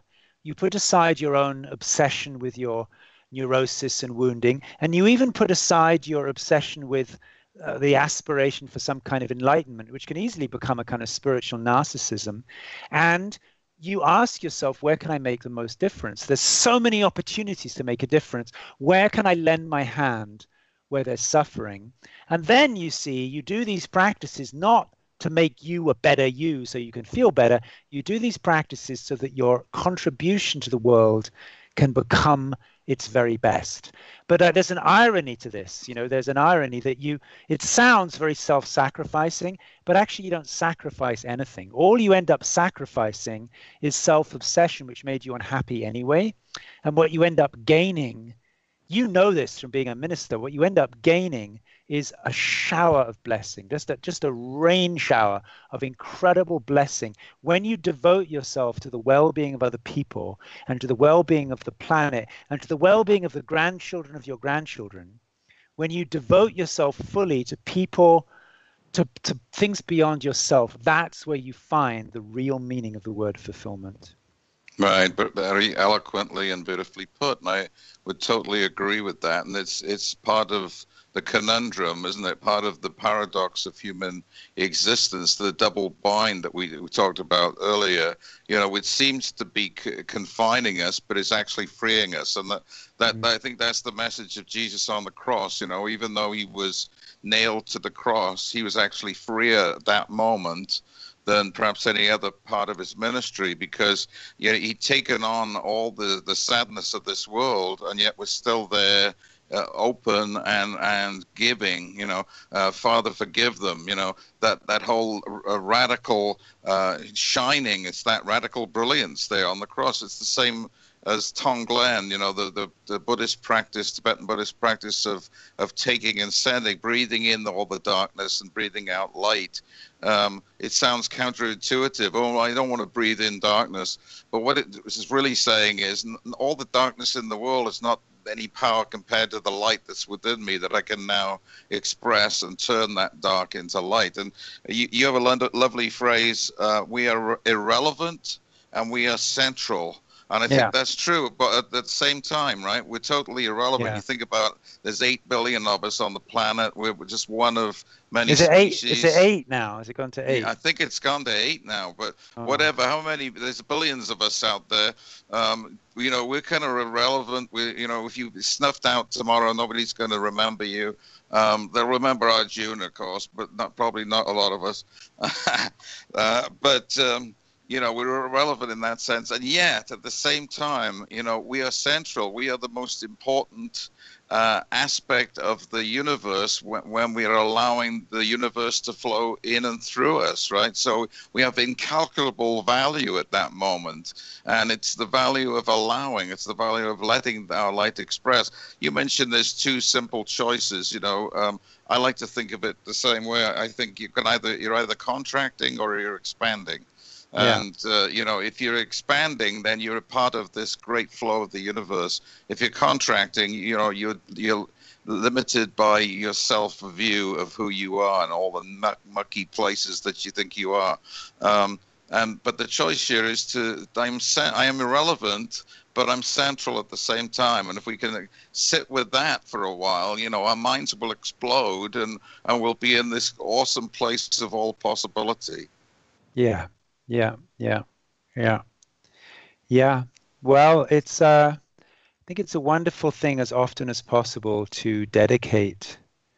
You put aside your own obsession with your neurosis and wounding, and you even put aside your obsession with uh, the aspiration for some kind of enlightenment, which can easily become a kind of spiritual narcissism. And you ask yourself, where can I make the most difference? There's so many opportunities to make a difference. Where can I lend my hand where there's suffering? And then you see, you do these practices not to make you a better you so you can feel better. You do these practices so that your contribution to the world can become its very best. But uh, there's an irony to this. You know, there's an irony that you, it sounds very self-sacrificing, but actually you don't sacrifice anything. All you end up sacrificing is self-obsession, which made you unhappy anyway. And what you end up gaining, you know this from being a minister, what you end up gaining is a shower of blessing, just a, just a rain shower of incredible blessing. When you devote yourself to the well-being of other people and to the well-being of the planet and to the well-being of the grandchildren of your grandchildren, when you devote yourself fully to people, to, to things beyond yourself, that's where you find the real meaning of the word fulfillment. Right, but very eloquently and beautifully put, and I would totally agree with that. And it's it's part of the conundrum, isn't it? Part of the paradox of human existence, the double bind that we, we talked about earlier. You know, it seems to be c- confining us, but it's actually freeing us. And that, that mm-hmm. I think that's the message of Jesus on the cross. You know, even though he was nailed to the cross, he was actually freer at that moment than perhaps any other part of his ministry, because you know, he'd taken on all the, the sadness of this world, and yet was still there, uh, open and and giving. You know, uh, Father, forgive them. You know, that that whole uh, radical uh, shining. It's that radical brilliance there on the cross. It's the same as Tonglen, you know, the, the, the Buddhist practice, Tibetan Buddhist practice of, of taking and sending, breathing in all the darkness and breathing out light. Um, it sounds counterintuitive. Oh, I don't want to breathe in darkness. But what it is really saying is all the darkness in the world is not any power compared to the light that's within me that I can now express and turn that dark into light. And you, you have a lo- lovely phrase, uh, we are irrelevant and we are central. And I think yeah. that's true, but at the same time, right, we're totally irrelevant. Yeah. You think about there's eight billion of us on the planet. We're just one of many is it species. Eight? Is it eight now? Has it gone to eight? Yeah, I think it's gone to eight now, but oh. whatever, how many, there's billions of us out there. Um, you know, we're kind of irrelevant. We, you know, if you snuffed out tomorrow, nobody's going to remember you. Um, they'll remember Arjun, of course, but not probably not a lot of us. uh, but... Um, You know, we're irrelevant in that sense. And yet, at the same time, you know, we are central. We are the most important uh, aspect of the universe when, when we are allowing the universe to flow in and through us, right? So we have incalculable value at that moment. And it's the value of allowing. It's the value of letting our light express. You mentioned there's two simple choices, you know. Um, I like to think of it the same way. I think you can either, you're either contracting or you're expanding. And, yeah. uh, you know, if you're expanding, then you're a part of this great flow of the universe. If you're contracting, you know, you're, you're limited by your self-view of who you are and all the muck, mucky places that you think you are. Um, and but the choice here is to, I'm I am irrelevant, but I'm central at the same time. And if we can sit with that for a while, you know, our minds will explode and, and we'll be in this awesome place of all possibility. Yeah. Yeah, yeah, yeah, yeah. Well, it's, uh, I think it's a wonderful thing as often as possible to dedicate,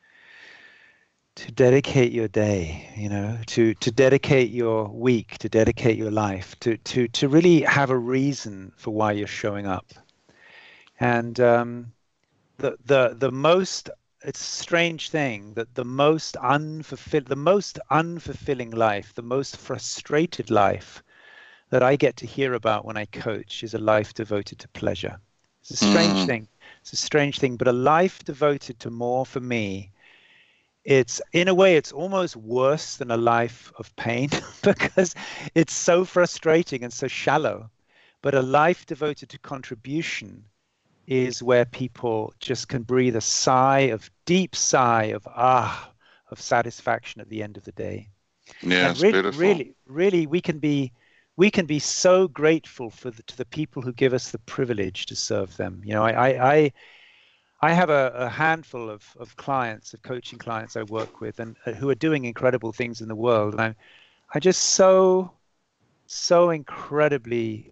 to dedicate your day, you know, to, to dedicate your week, to dedicate your life, to, to, to really have a reason for why you're showing up. And um, the, the, the most, it's a strange thing that the most unfulfilled, the most unfulfilling life, the most frustrated life that I get to hear about when I coach is a life devoted to pleasure. It's a strange mm. thing. It's a strange thing, but a life devoted to more for me, it's in a way, it's almost worse than a life of pain because it's so frustrating and so shallow. But a life devoted to contribution is where people just can breathe a sigh of deep sigh of ah of satisfaction at the end of the day. Yeah, and it's really, beautiful. Really, really, we can be we can be so grateful for the, to the people who give us the privilege to serve them. You know, I I I, I have a, a handful of, of clients, of coaching clients I work with, and uh, who are doing incredible things in the world, and I'm I just so so incredibly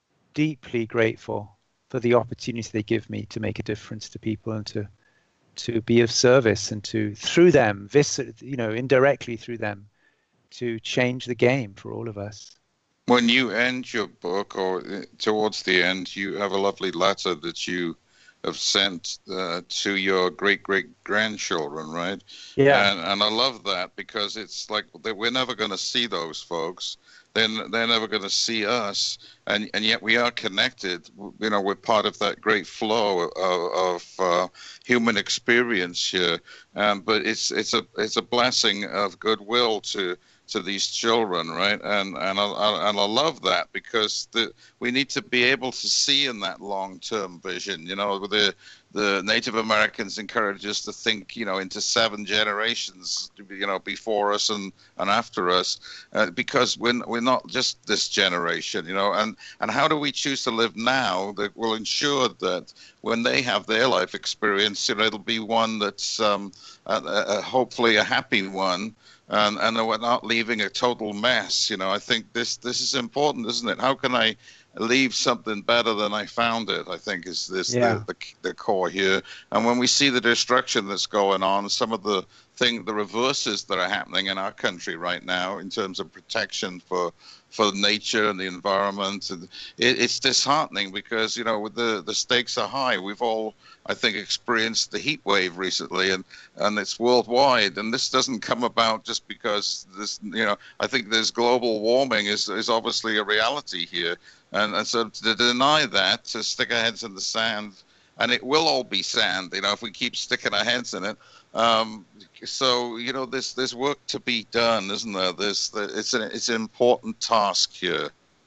deeply grateful for the opportunity they give me to make a difference to people and to to be of service and to, through them, vis- you know, indirectly through them, to change the game for all of us. When you end your book, or towards the end, you have a lovely letter that you have sent uh, to your great-great-grandchildren, right? Yeah. And, and I love that, because it's like that we're never going to see those folks. Then they're never going to see us, and and yet we are connected. You know, we're part of that great flow of, of uh, human experience here. Um, but it's it's a it's a blessing of goodwill to to these children, right? And and I, I and I love that, because the, we need to be able to see in that long-term vision. You know, the the Native Americans encourage us to think, you know, into seven generations, you know, before us and, and after us, uh, because we're we're not just this generation, you know. And and how do we choose to live now that will ensure that when they have their life experience, you know, it'll be one that's um, a, a, hopefully a happy one. And and we're not leaving a total mess, you know. I think this this is important, isn't it? How can I leave something better than I found it? I think is this yeah. the, the the core here. And when we see the destruction that's going on, some of the thing, the reverses that are happening in our country right now in terms of protection for for nature and the environment, and it, it's disheartening, because you know the the stakes are high. We've all, I think, experienced the heat wave recently, and, and it's worldwide. And this doesn't come about just because this, you know, I think there's global warming is, is obviously a reality here. And, and so to deny that, to stick our heads in the sand, and it will all be sand, you know, if we keep sticking our heads in it. Um, so, you know, there's, there's work to be done, isn't there? There's, it's an, it's an important task here.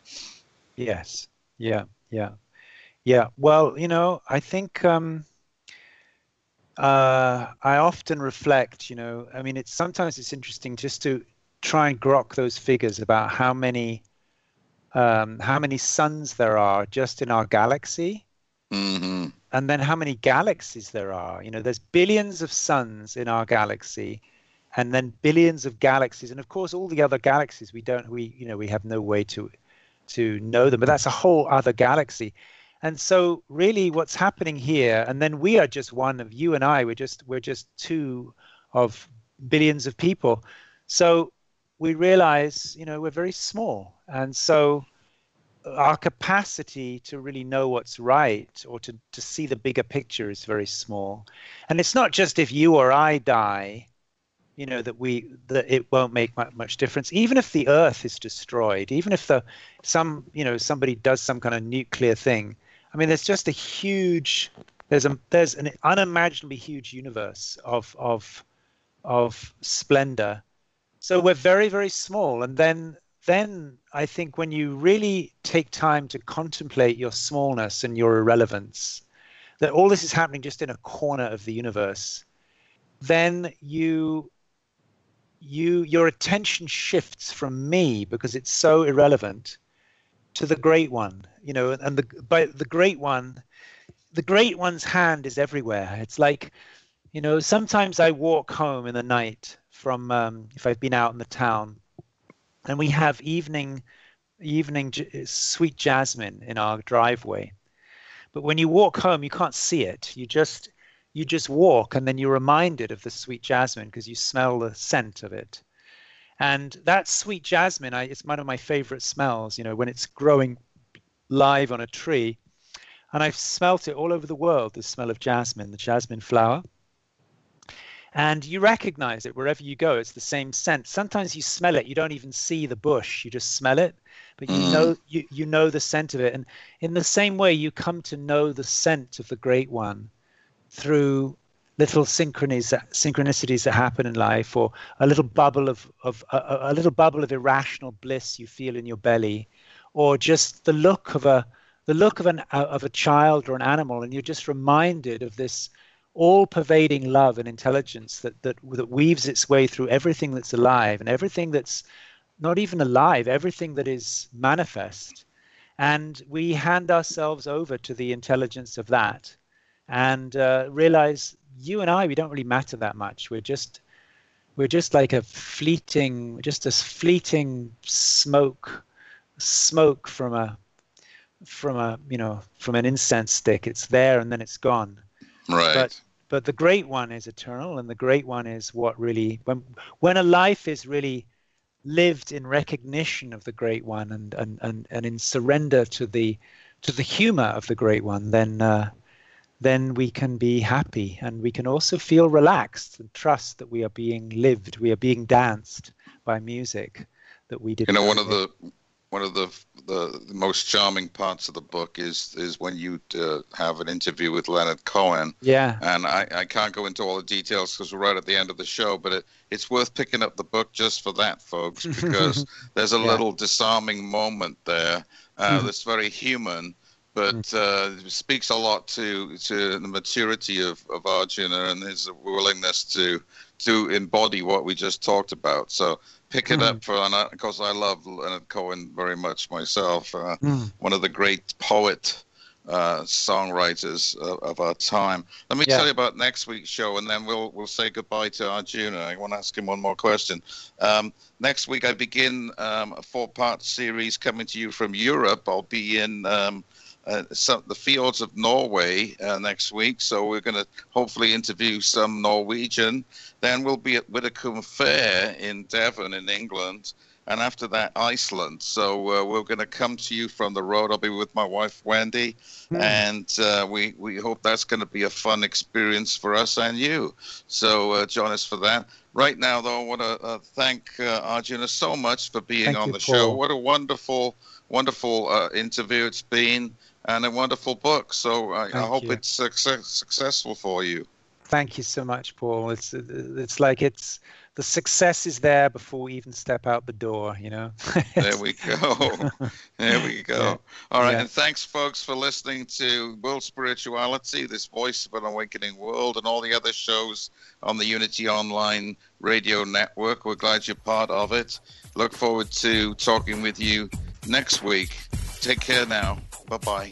Yes. Yeah. Yeah. Yeah, well, you know, I think um, uh, I often reflect, you know, I mean, it's sometimes it's interesting just to try and grok those figures about how many um, how many suns there are just in our galaxy, mm-hmm. and then how many galaxies there are. You know, there's billions of suns in our galaxy, and then billions of galaxies, and of course, all the other galaxies we don't, we you know, we have no way to to know them, but that's a whole other galaxy. And so really what's happening here, and then we are just one of, you and I, we're just we're just two of billions of people. So we realize, you know, we're very small. And so our capacity to really know what's right, or to, to see the bigger picture, is very small. And it's not just if you or I die, you know, that we that it won't make much difference. Even if the Earth is destroyed, even if the some, you know, somebody does some kind of nuclear thing, I mean, there's just a huge, there's a there's an unimaginably huge universe of of of splendor. So we're very, very small. And then then I think when you really take time to contemplate your smallness and your irrelevance, that all this is happening just in a corner of the universe, then you you your attention shifts from me, because it's so irrelevant, to the Great One, you know, and the by the Great One, the Great One's hand is everywhere. It's like, you know, sometimes I walk home in the night from um, if I've been out in the town, and we have evening evening j- sweet jasmine in our driveway. But when you walk home, you can't see it. You just you just walk, and then you're reminded of the sweet jasmine because you smell the scent of it. And that sweet jasmine, I, it's one of my favorite smells, you know, when it's growing live on a tree. And I've smelt it all over the world, the smell of jasmine, the jasmine flower. And you recognize it wherever you go. It's the same scent. Sometimes you smell it, you don't even see the bush, you just smell it, but you know you, you know the scent of it. And in the same way, you come to know the scent of the Great One through little synchronicities, synchronicities that happen in life, or a little bubble of, of a, a little bubble of irrational bliss you feel in your belly, or just the look of a the look of an of a child or an animal, and you're just reminded of this all-pervading love and intelligence that that that weaves its way through everything that's alive and everything that's not even alive, everything that is manifest. And we hand ourselves over to the intelligence of that and uh, realize you and I, we don't really matter that much. We're just we're just like a fleeting, just a fleeting smoke, smoke from a from a you know from an incense stick. It's there and then it's gone. Right. But but the great one is eternal, and the great one is what really when when a life is really lived in recognition of the great one and and and, and in surrender to the to the humor of the great one, then uh, then we can be happy, and we can also feel relaxed and trust that we are being lived, we are being danced by music that we did. You know, one of the one of the, the the most charming parts of the book is is when you uh, have an interview with Leonard Cohen. Yeah. And I, I can't go into all the details because we're right at the end of the show, but it, it's worth picking up the book just for that, folks, because there's a yeah. little disarming moment there uh, that's very human, but uh, speaks a lot to to the maturity of, of Arjuna and his willingness to to embody what we just talked about. So pick it mm. up for, and because I love Leonard Cohen very much myself, uh, mm. one of the great poet uh, songwriters of, of our time. Let me yeah. tell you about next week's show, and then we'll we'll say goodbye to Arjuna. I want to ask him one more question. Um, next week I begin um, a four-part series coming to you from Europe. I'll be in um, uh, some, the fjords of Norway uh, next week, so we're going to hopefully interview some Norwegian. Then we'll be at Widdicombe Fair in Devon in England, and after that, Iceland. So uh, we're going to come to you from the road. I'll be with my wife, Wendy, mm. and uh, we, we hope that's going to be a fun experience for us and you. So uh, join us for that. Right now, though, I want to uh, thank uh, Arjuna so much for being thank on you, the Paul. show. What a wonderful, wonderful uh, interview it's been, and a wonderful book. So I, I hope you. it's success, successful for you. Thank you so much, Paul. It's it's like it's the success is there before we even step out the door, you know. There we go. There we go. Yeah. All right, yeah. and thanks, folks, for listening to World Spirituality, this Voice of an Awakening World, and all the other shows on the Unity Online Radio Network. We're glad you're part of it. Look forward to talking with you next week. Take care now. Bye-bye.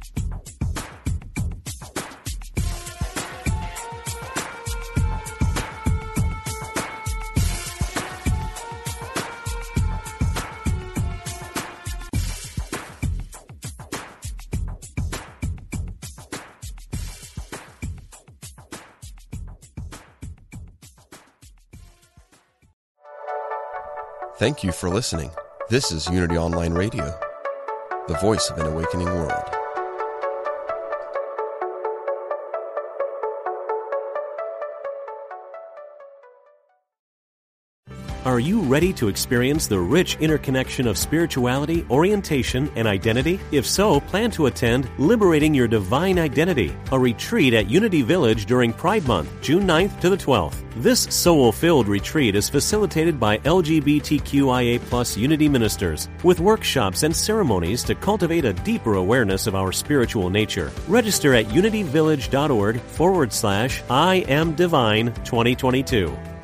Thank you for listening. This is Unity Online Radio, the voice of an awakening world. Are you ready to experience the rich interconnection of spirituality, orientation, and identity? If so, plan to attend Liberating Your Divine Identity, a retreat at Unity Village during Pride Month, June ninth to the twelfth. This soul-filled retreat is facilitated by L G B T Q I A plus Unity ministers, with workshops and ceremonies to cultivate a deeper awareness of our spiritual nature. Register at unityvillage.org forward slash I am divine 2022.